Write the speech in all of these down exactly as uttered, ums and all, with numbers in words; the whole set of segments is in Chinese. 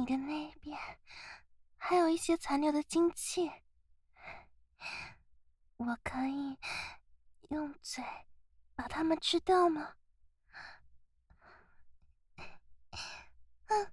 的那边还有一些残留的精气，我可以用嘴把它们吃掉吗？嗯。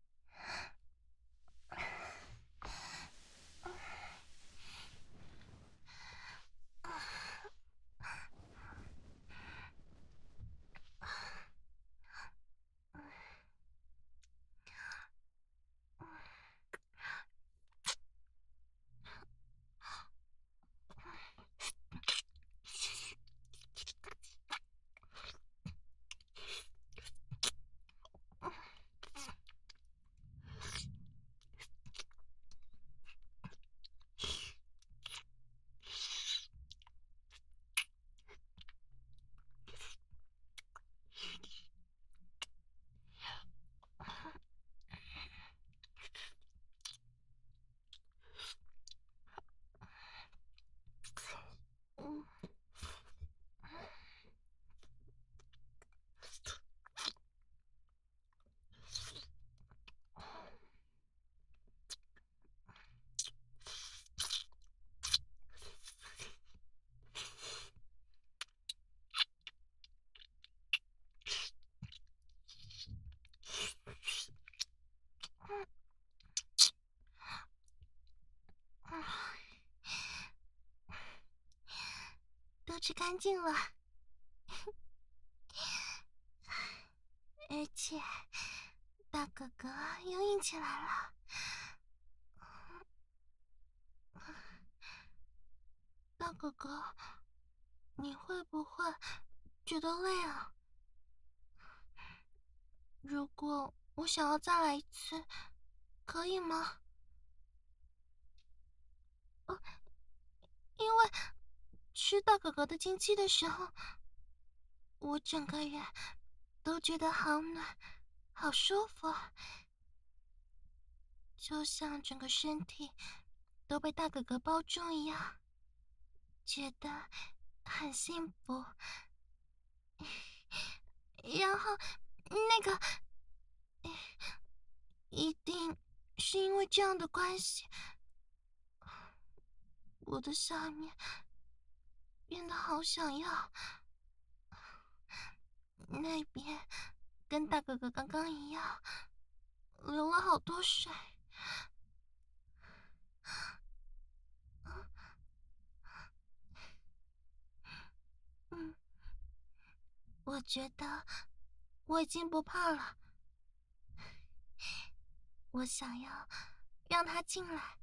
都吃干净了，而且大哥哥又硬起来了。大哥哥，你会不会觉得累啊？如果我想要再来一次，可以吗？哦，因为吃大哥哥的精气的时候，我整个人都觉得好暖，好舒服，就像整个身体都被大哥哥包住一样，觉得很幸福。然后，那个，一定是因为这样的关系，我的下面变得好想要。那边跟大哥哥刚刚一样，流了好多水。嗯，我觉得我已经不怕了。我想要让他进来，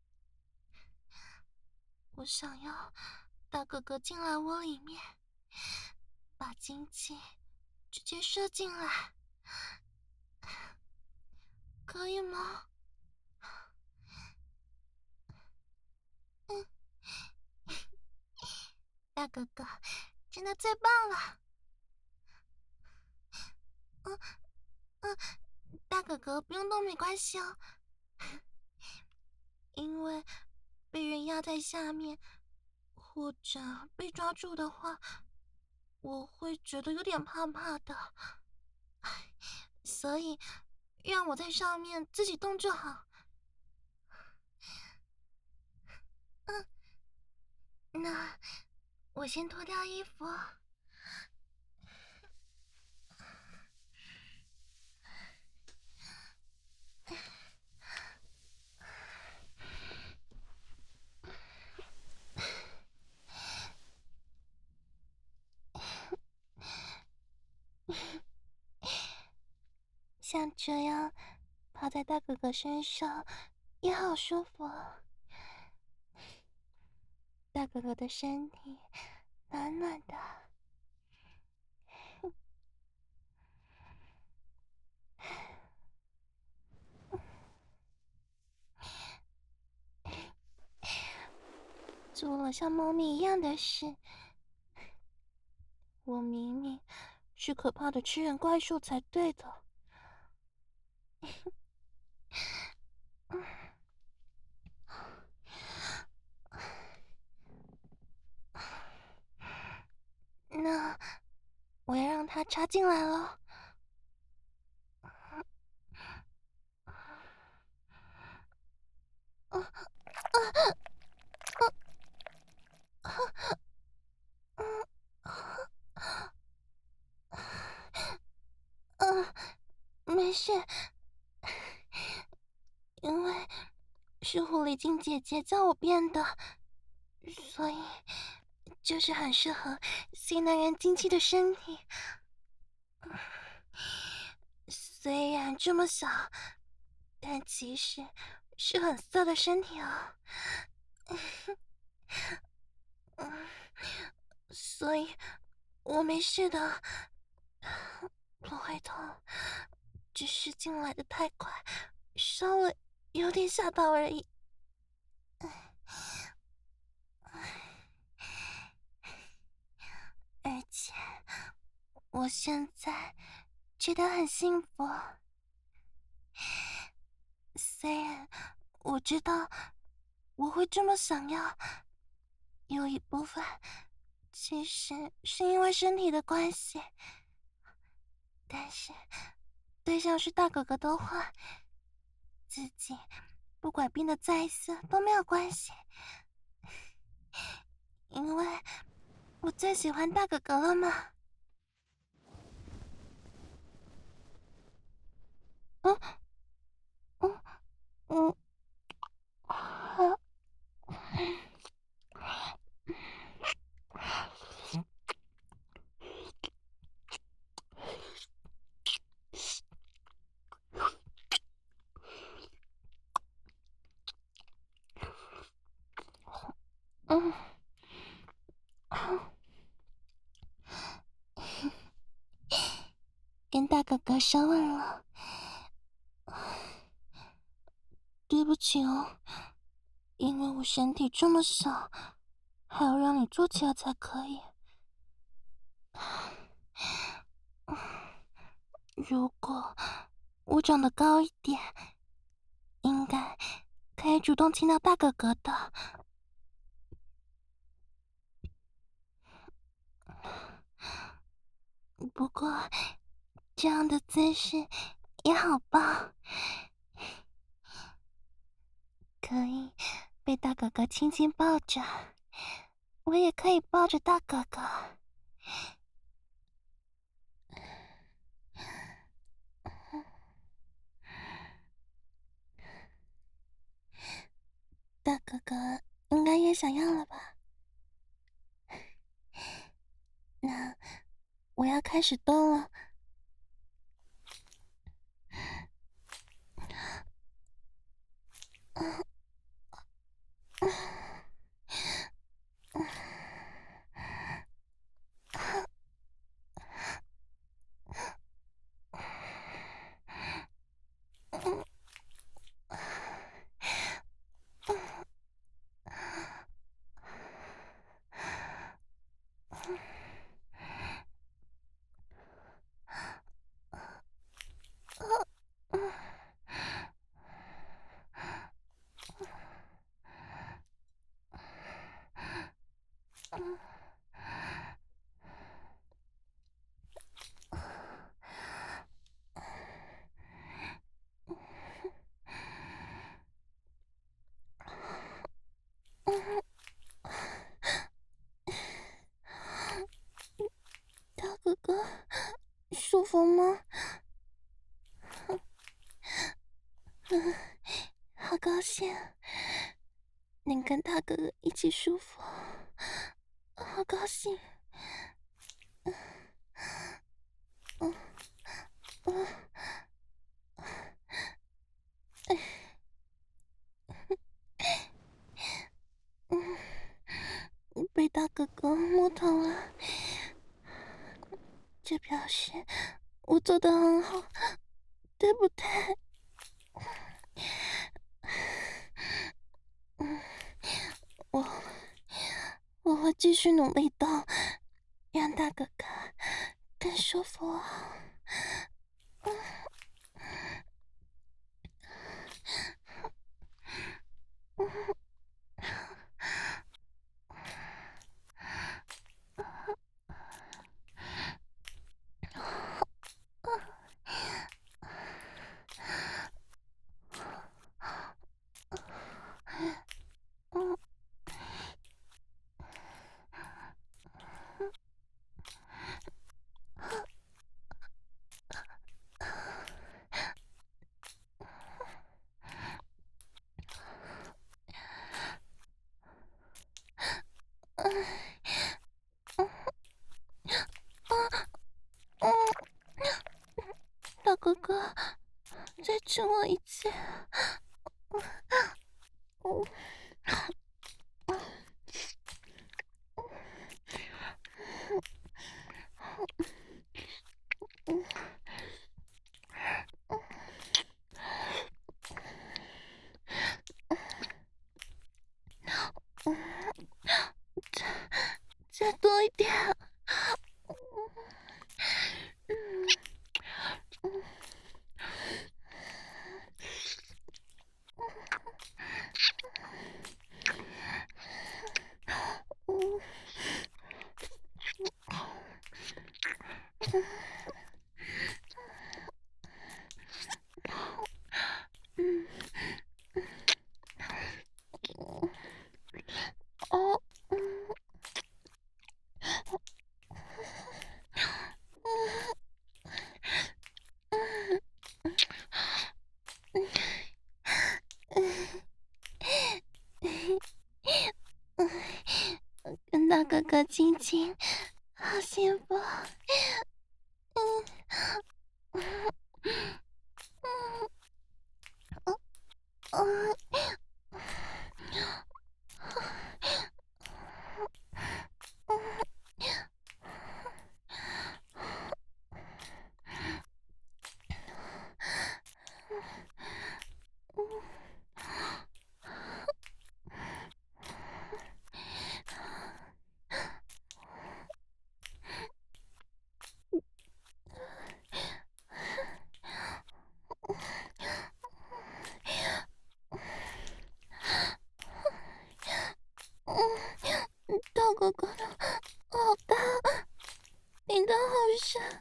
我想要大哥哥进来窝里面，把精气直接射进来，可以吗？嗯，大哥哥真的最棒了。嗯嗯，大哥哥不用动没关系哦，因为被人压在下面或者被抓住的话，我会觉得有点怕怕的，所以让我在上面自己动就好。嗯，那我先脱掉衣服。像这样趴在大哥哥身上也好舒服。大哥哥的身体暖暖的，做了像猫咪一样的事。我明明是可怕的吃人怪兽才对的。那我要让他插进来了。 是因为是狐狸精姐姐叫我变的，所以就是很适合吸男人精气的身体。虽然这么小，但其实是很色的身体啊。所以我没事的，不会痛，只是进来的太快，稍微有点吓到而已。而且我现在觉得很幸福，虽然我知道我会这么想要，有一部分其实是因为身体的关系，但是对象是大哥哥的话，自己不管变得再色都没有关系，因为我最喜欢大哥哥了嘛。嗯嗯嗯，好。嗯，好，跟大哥哥舌吻了，对不起哦，因为我身体这么小，还要让你做起来才可以。如果我长得高一点，应该可以主动亲到大哥哥的。不过这样的姿势也好棒，可以被大哥哥轻轻抱着，我也可以抱着大哥哥。大哥哥应该也想要了吧？那我要开始动了。大哥哥，舒服吗？好高兴能跟大哥哥一起舒服，好高兴。嗯嗯，嗯，被大哥哥摸疼了，这表示我做得很好，对不对？嗯，我我会继续努力到让大哥哥更舒服啊。嗯哥哥，再亲我一次。嗯再再多一点。哦，跟大哥哥亲亲，好幸福。嗯嗯嗯嗯，大哥哥的好大，顶得好深，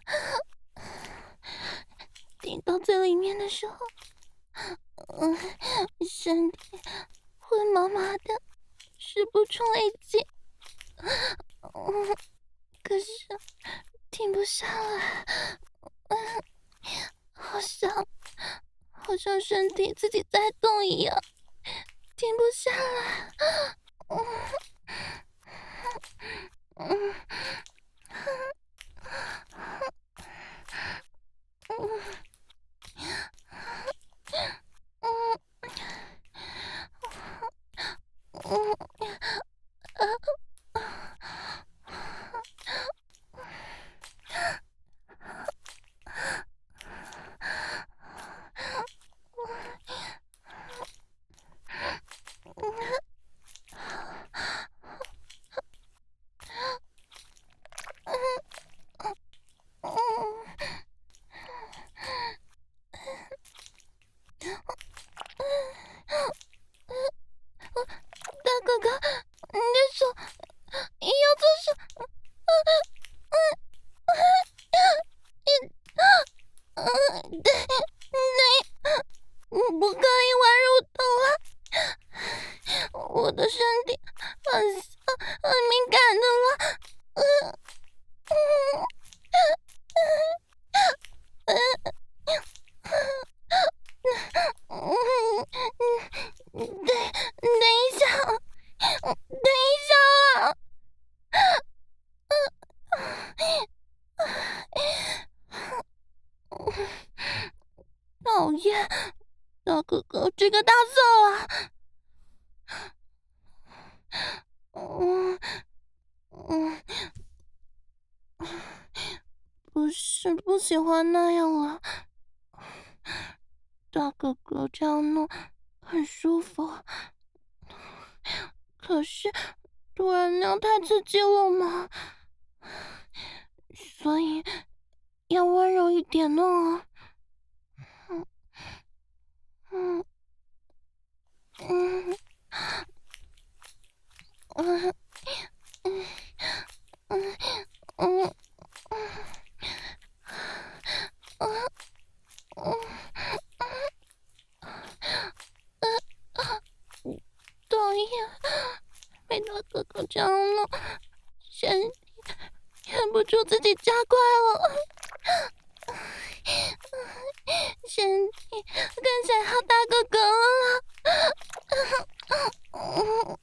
顶到最里面的时候，嗯，身体会麻麻的，使不出力气，嗯，可是停不下来，嗯，好像好像身体自己在动一样，停不下来，嗯嗯嗯嗯嗯大哥哥，你的手要做什么？嗯，对，你不可以玩乳头啊！我的身体很很敏感的了。嗯嗯嗯嗯嗯，等等一下，等一下啊！讨厌，大哥哥这个大色啊！嗯嗯，不是不喜欢那样啊，大哥哥这样弄很舒服，可是突然那样太刺激了嘛，所以要温柔一点呢。嗯嗯嗯嗯嗯嗯嗯嗯嗯，讨厌，被大哥哥这样弄，身体忍不住自己加快了，身体更想要大哥哥了。嗯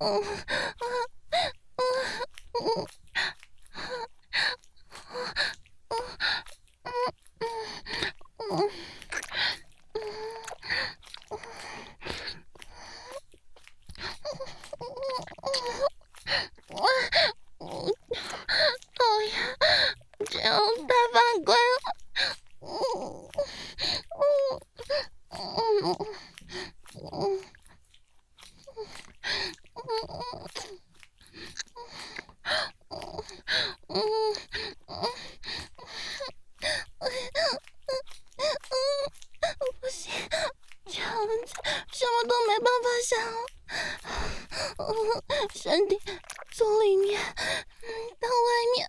嗯嗯嗯嗯嗯，讨厌，这样太犯规了。嗯嗯嗯嗯嗯嗯。不行，这样子什么都没办法想了。嗯，身体从里面到外面，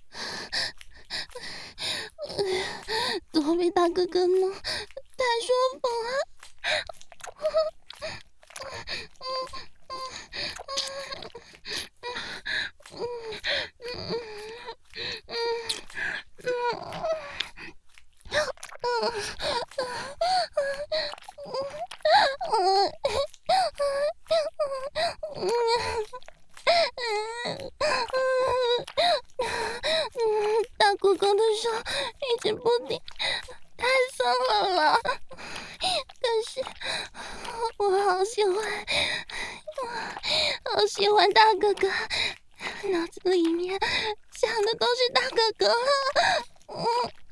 嗯，都被大哥哥弄，太舒服了。大哥哥的手一直不停，太松了啦。可是我好喜欢，好喜欢大哥哥，脑子里面想的都是大哥哥了。嗯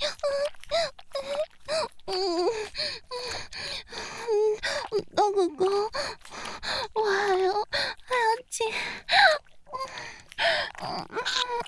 嗯嗯，大哥哥，我还要还要亲。嗯嗯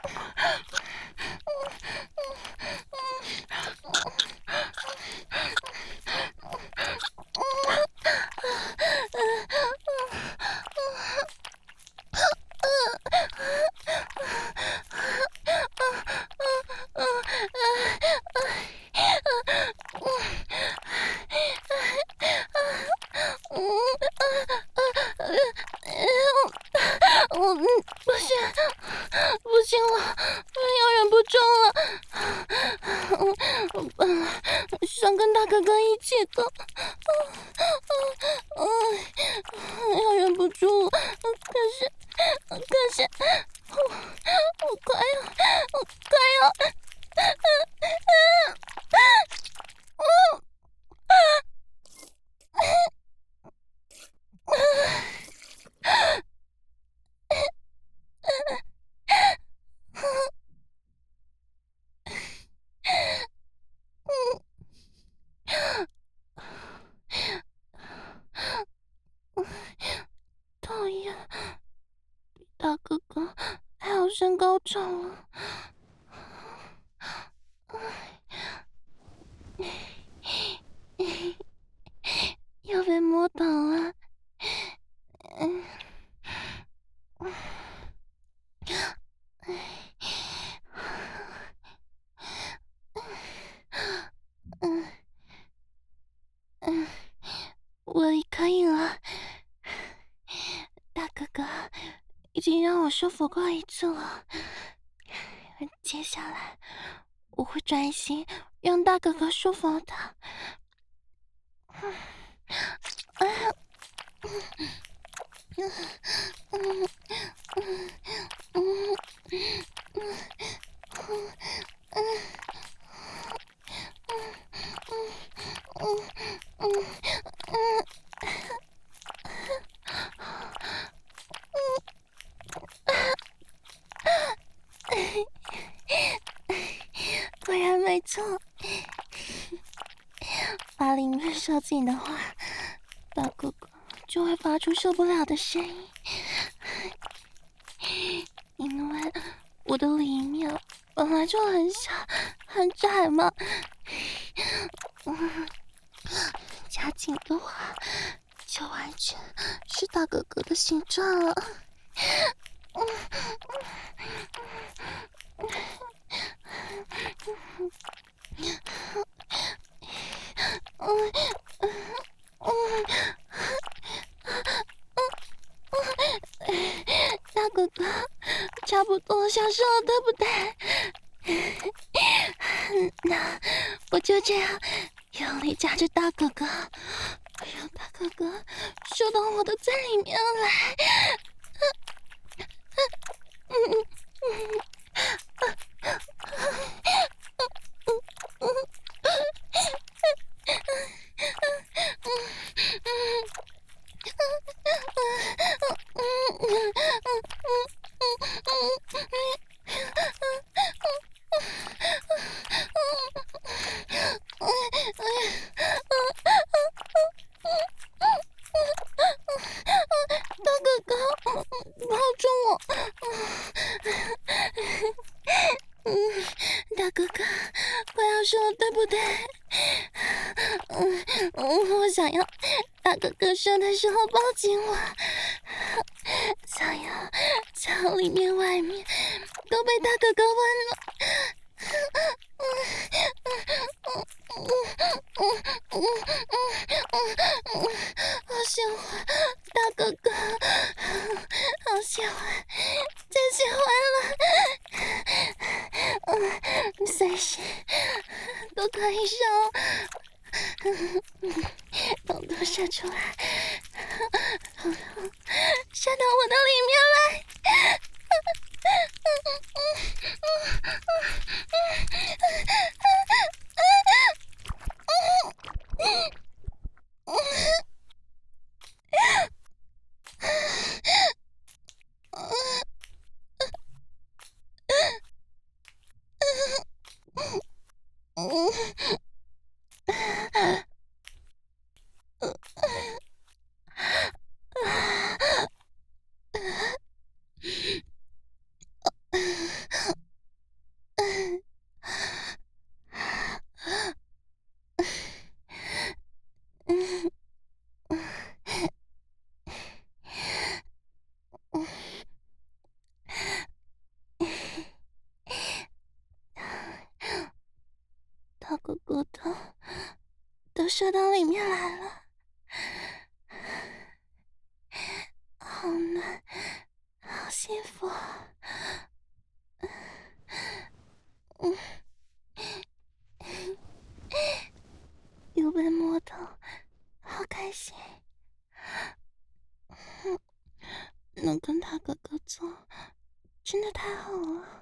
我嗯，不行，不行了，我要忍不住了。我本来想跟大哥哥一起的，嗯嗯，要忍不住了。可是，可是，我我快要，我快要，嗯讨厌，大哥哥还要升高潮了。又被摸倒了。嗯嗯嗯，我可以了。大哥哥已经让我舒服过一次了，接下来我会专心让大哥哥舒服的。嗯嗯嗯嗯嗯果然没错，把里面收紧的话，大哥哥就会发出受不了的声音。因为我的里面本来就很小很窄嘛，嗯，加紧的话就完全是大哥哥的形状了。嗯嗯嗯大哥哥，差不多享受了，对不对？那我就这样用力夹着大哥哥，让大哥哥受到我的在里面来。 抱住我！嗯，大哥哥，快要说对不对？嗯嗯，我想要大哥哥说的时候抱紧我，想要想要里面外面都被大哥哥温暖。好喜欢大哥哥，好喜欢，最喜欢了。嗯，随时都可以上，统统射出来，统统射到我的里面来。大哥哥的都射到里面来了，好暖，好幸福。嗯，又被摸到，好开心。能跟大哥哥做，真的太好了。